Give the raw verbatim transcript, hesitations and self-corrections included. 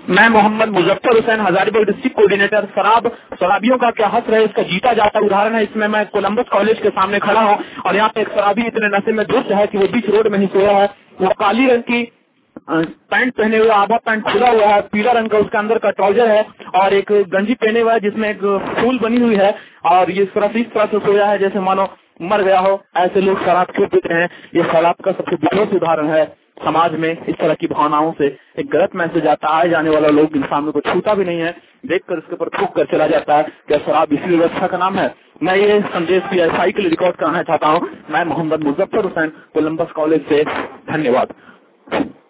मैं Mohammad Muzaffar Hussain, Hazaribagh district coordinator. शराब शराबियों का क्या हक रहे, इसका जीता जाता उदाहरण है। इसमें मैं कोलंबस कॉलेज के सामने खड़ा हूँ और यहाँ पे एक शराबी इतने नशे में धुत है कि वो बीच रोड में ही सोया है। वो काली रंग की पैंट पहने हुए, आधा पैंट खुला हुआ है, पीला रंग का उसके अंदर का ट्राउजर है और एक गंजी पहने हुआ है जिसमें एक फूल बनी हुई है और ये तरह इस तरह से सोया है जैसे मानो मर गया हो। ऐसे लोग शराब क्यों पीते हैं? ये शराब का सबसे विरोध उदाहरण है। समाज में इस तरह की भावनाओं से एक गलत मैसेज आता है, आए जाने वाला लोग इंसान को छूता भी नहीं है, देखकर उसके ऊपर थूक कर चला जाता है कि शराब इसी व्यवस्था का नाम है। मैं ये संदेश भी एसआई के लिए रिकॉर्ड कराना चाहता हूँ। मैं मोहम्मद मुजफ्फर हुसैन, कोलंबस कॉलेज से। धन्यवाद।